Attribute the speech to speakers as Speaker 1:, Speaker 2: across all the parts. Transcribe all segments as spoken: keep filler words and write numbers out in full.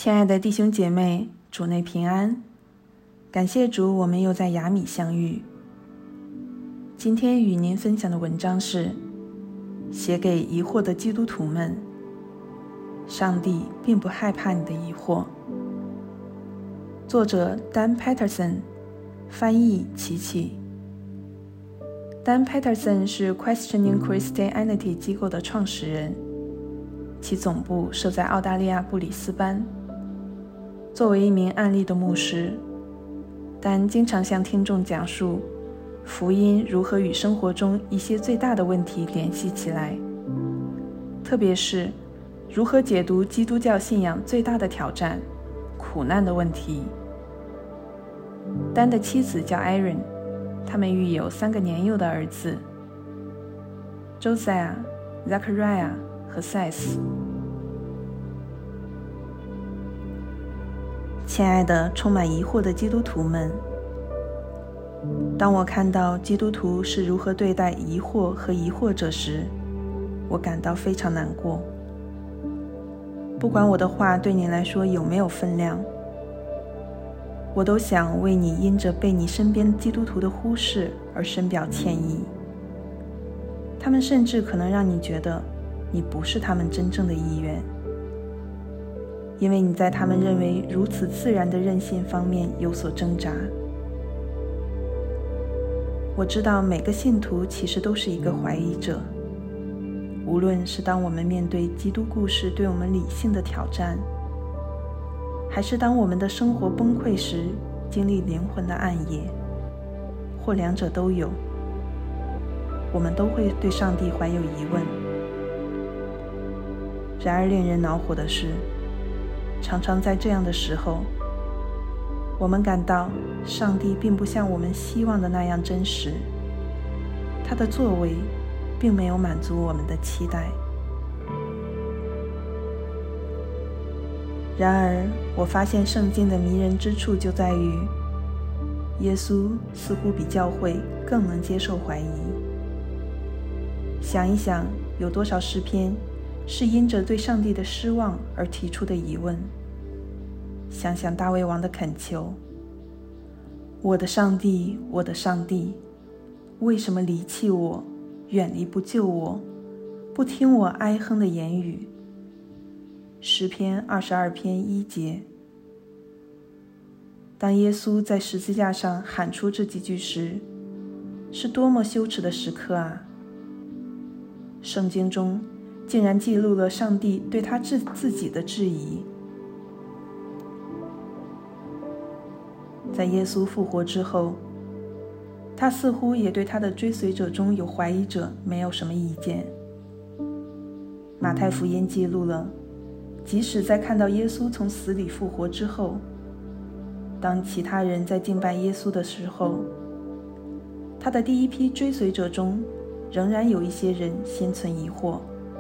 Speaker 1: 亲爱的弟兄姐妹，主内平安，感谢主，我们又在雅米相遇。今天与您分享的文章是写给疑惑的基督徒们，上帝并不害怕你的疑惑。作者 Dan Patterson， 翻译琪琪。Dan Patterson 是 Questioning Christianity 机构的创始人，其总部设在澳大利亚布里斯班。作为一名案例的牧师，丹经常向听众讲述福音如何与生活中一些最大的问题联系起来，特别是如何解读基督教信仰最大的挑战——苦难的问题。丹的妻子叫 Erin， 他们育有三个年幼的儿子 Josiah、Zachariah 和 Seth。亲爱的充满疑惑的基督徒们，当我看到基督徒是如何对待疑惑和疑惑者时，我感到非常难过。不管我的话对你来说有没有分量，我都想为你因着被你身边基督徒的忽视而深表歉意。他们甚至可能让你觉得你不是他们真正的一员，因为你在他们认为如此自然的任性方面有所挣扎。我知道每个信徒其实都是一个怀疑者，无论是当我们面对基督故事对我们理性的挑战，还是当我们的生活崩溃时经历灵魂的暗夜，或两者都有，我们都会对上帝怀有疑问。然而令人恼火的是，常常在这样的时候，我们感到上帝并不像我们希望的那样真实，他的作为并没有满足我们的期待。然而，我发现圣经的迷人之处就在于，耶稣似乎比教会更能接受怀疑。想一想，有多少诗篇是因着对上帝的失望而提出的疑问。想想大卫王的恳求：我的上帝，我的上帝，为什么离弃我，远离不救我，不听我哀哼的言语？诗篇二十二篇一节。当耶稣在十字架上喊出这几句时，是多么羞耻的时刻啊！圣经中竟然记录了上帝对他自自己的质疑。在耶稣复活之后，他似乎也对他的追随者中有怀疑者没有什么意见。马太福音记录了，即使在看到耶稣从死里复活之后，当其他人在敬拜耶稣的时候，他的第一批追随者中仍然有一些人心存疑惑。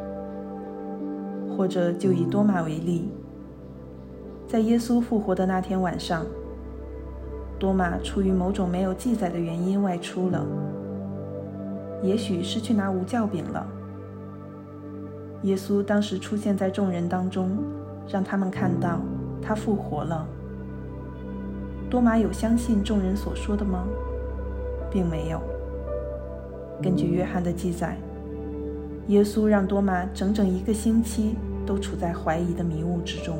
Speaker 1: 或者就以多马为例，在耶稣复活的那天晚上，多马出于某种没有记载的原因外出了，也许是去拿无酵饼了。耶稣当时出现在众人当中，让他们看到他复活了。多马有相信众人所说的吗？并没有。根据约翰的记载，耶稣让多马整整一个星期都处在怀疑的迷雾之中。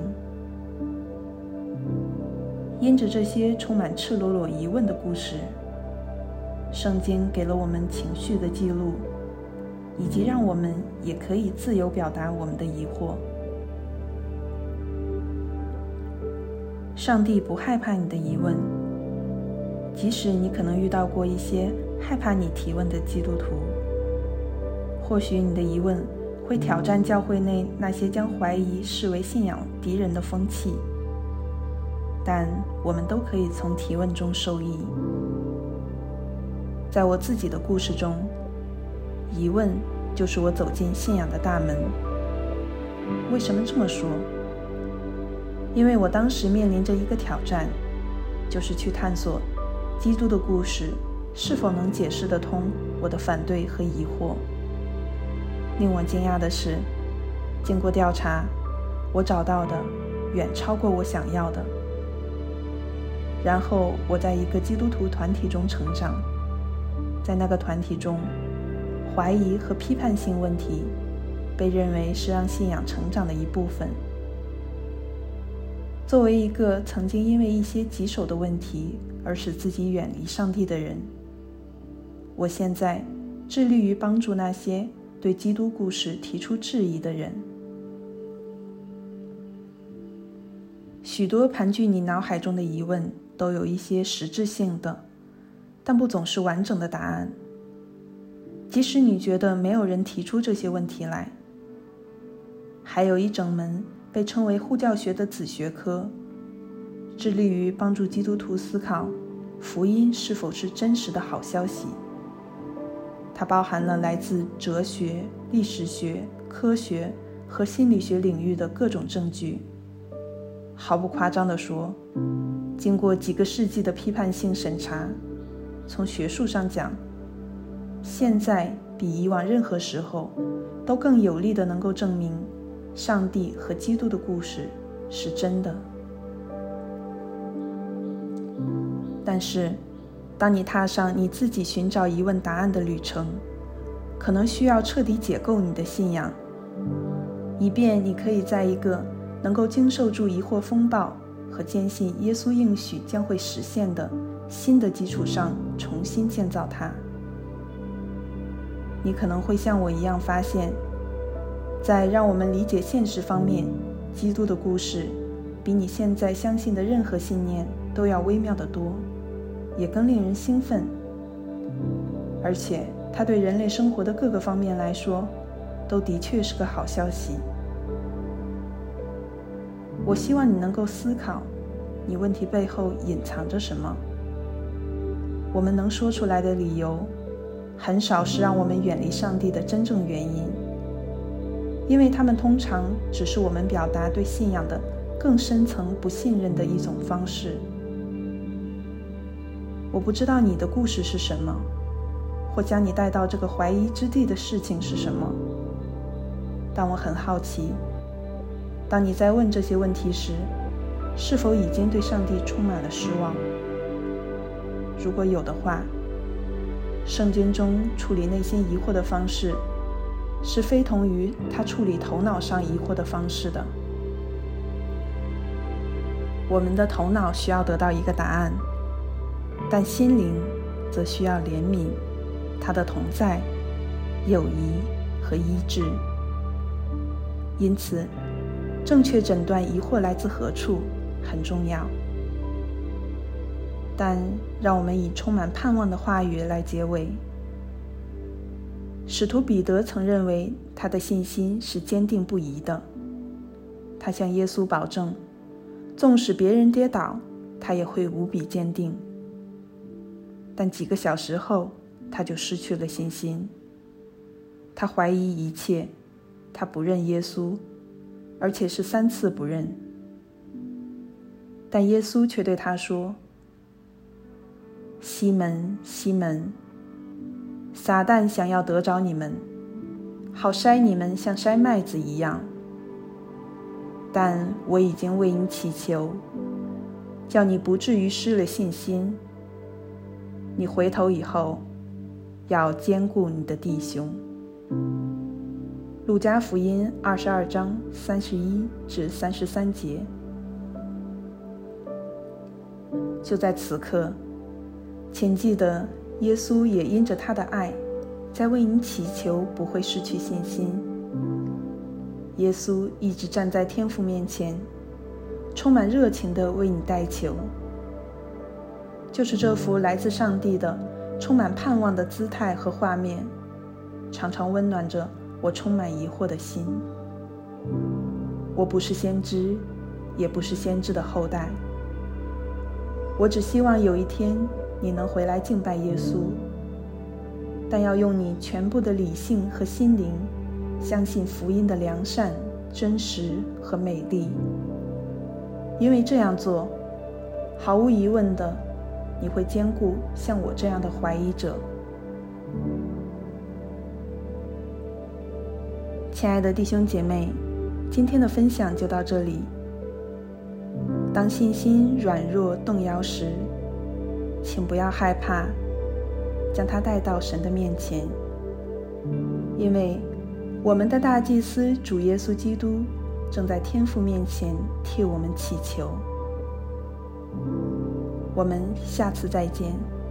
Speaker 1: 因着这些充满赤裸裸疑问的故事，圣经给了我们情绪的记录，以及让我们也可以自由表达我们的疑惑。上帝不害怕你的疑问，即使你可能遇到过一些害怕你提问的基督徒。或许你的疑问会挑战教会内那些将怀疑视为信仰敌人的风气，但我们都可以从提问中受益。在我自己的故事中，疑问就是我走进信仰的大门。为什么这么说？因为我当时面临着一个挑战，就是去探索基督的故事是否能解释得通我的反对和疑惑。令我惊讶的是，经过调查，我找到的远超过我想要的。然后我在一个基督徒团体中成长，在那个团体中，怀疑和批判性问题被认为是让信仰成长的一部分。作为一个曾经因为一些棘手的问题而使自己远离上帝的人，我现在致力于帮助那些对基督故事提出质疑的人。许多盘踞你脑海中的疑问都有一些实质性的，但不总是完整的答案。即使你觉得没有人提出这些问题来，还有一整门被称为护教学的子学科，致力于帮助基督徒思考福音是否是真实的好消息。它包含了来自哲学、历史学、科学和心理学领域的各种证据。毫不夸张地说，经过几个世纪的批判性审查，从学术上讲，现在比以往任何时候都更有力地能够证明上帝和基督的故事是真的。但是当你踏上你自己寻找疑问答案的旅程，可能需要彻底解构你的信仰，以便你可以在一个能够经受住疑惑风暴和坚信耶稣应许将会实现的新的基础上重新建造它。你可能会像我一样发现，在让我们理解现实方面，基督的故事比你现在相信的任何信念都要微妙得多，也更令人兴奋。而且它对人类生活的各个方面来说，都的确是个好消息。我希望你能够思考，你问题背后隐藏着什么。我们能说出来的理由，很少是让我们远离上帝的真正原因，因为它们通常只是我们表达对信仰的更深层不信任的一种方式。我不知道你的故事是什么，或将你带到这个怀疑之地的事情是什么，但我很好奇，当你在问这些问题时，是否已经对上帝充满了失望？如果有的话，圣经中处理内心疑惑的方式是非同于他处理头脑上疑惑的方式的。我们的头脑需要得到一个答案，但心灵则需要怜悯，他的同在、友谊和医治。因此，正确诊断疑惑来自何处很重要。但让我们以充满盼望的话语来结尾。使徒彼得曾认为他的信心是坚定不移的，他向耶稣保证，纵使别人跌倒，他也会无比坚定。但几个小时后，他就失去了信心。他怀疑一切，他不认耶稣，而且是三次不认。但耶稣却对他说：西门，西门，撒旦想要得着你们，好筛你们像筛麦子一样。但我已经为你祈求，叫你不至于失了信心。你回头以后，要兼顾你的弟兄。路加福音二十二章三十一至三十三节。就在此刻，请记得，耶稣也因着他的爱，在为你祈求不会失去信心。耶稣一直站在天父面前，充满热情地为你代求。就是这幅来自上帝的充满盼望的姿态和画面，常常温暖着我充满疑惑的心。我不是先知，也不是先知的后代，我只希望有一天你能回来敬拜耶稣，但要用你全部的理性和心灵相信福音的良善、真实和美丽。因为这样做，毫无疑问的，你会兼顾像我这样的怀疑者。亲爱的弟兄姐妹，今天的分享就到这里。 当信心软弱动摇时，请不要害怕，将它带到神的面前，因为我们的大祭司主耶稣基督正在天父面前替我们祈求。我们下次再见。